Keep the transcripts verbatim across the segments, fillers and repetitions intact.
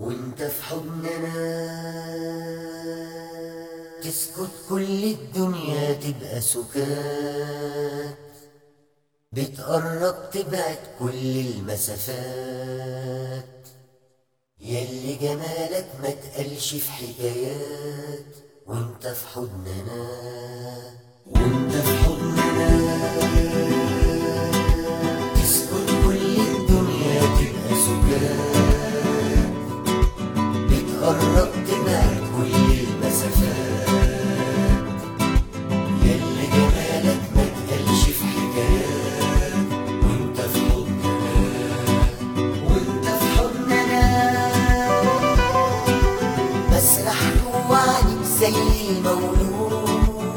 وانت في حضننا تسكت كل الدنيا تبقى سكات، بتقرب تبعد كل المسافات، ياللي جمالك ما تقلش في حكايات. وانت في حضننا وانت في حضننا تسكت كل الدنيا تبقى سكات، بتقرب تبعد كل المسافات، ياللي جمالك ما تقلش في حكايات. وانت في حضننا وانت في حضننا بسرح جوا عينيك زي المولود،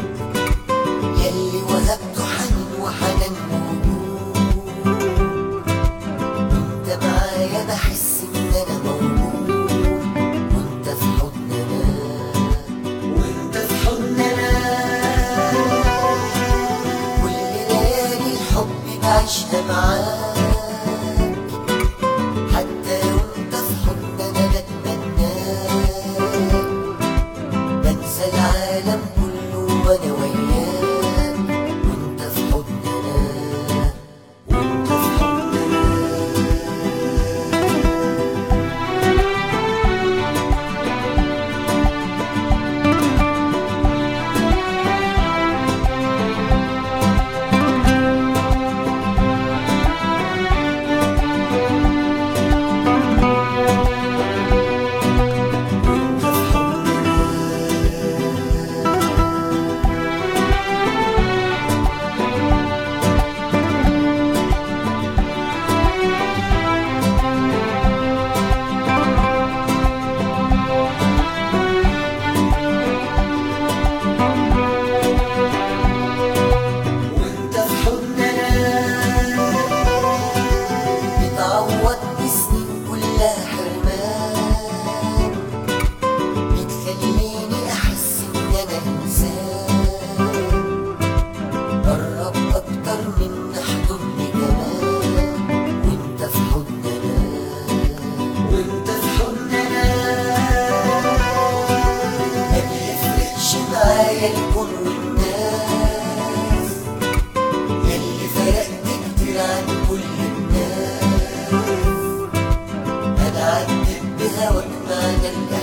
ياللي وهبته حنين وحنان موجود. وانت معايا بحس ان انا موجود. وانت في حضننا وانت في حضننا كل ليالي الحب بعيشها معاك، حتى وانت في حضننا بتمناك، بنسى العالم كله وانا وياك. وانت في حضننا وانت في حضننا بتعوض بسنين كلها حرمان، بتخليني احس ان انا انسان. قرب اكتر من احضني كمان. وانت في حضننا وانت في حضننا ما بيفرقش معايا الكون والناس، ياللي فرقت كتير عن كل الناس. أنا عدت بهواك معنى الأحلام.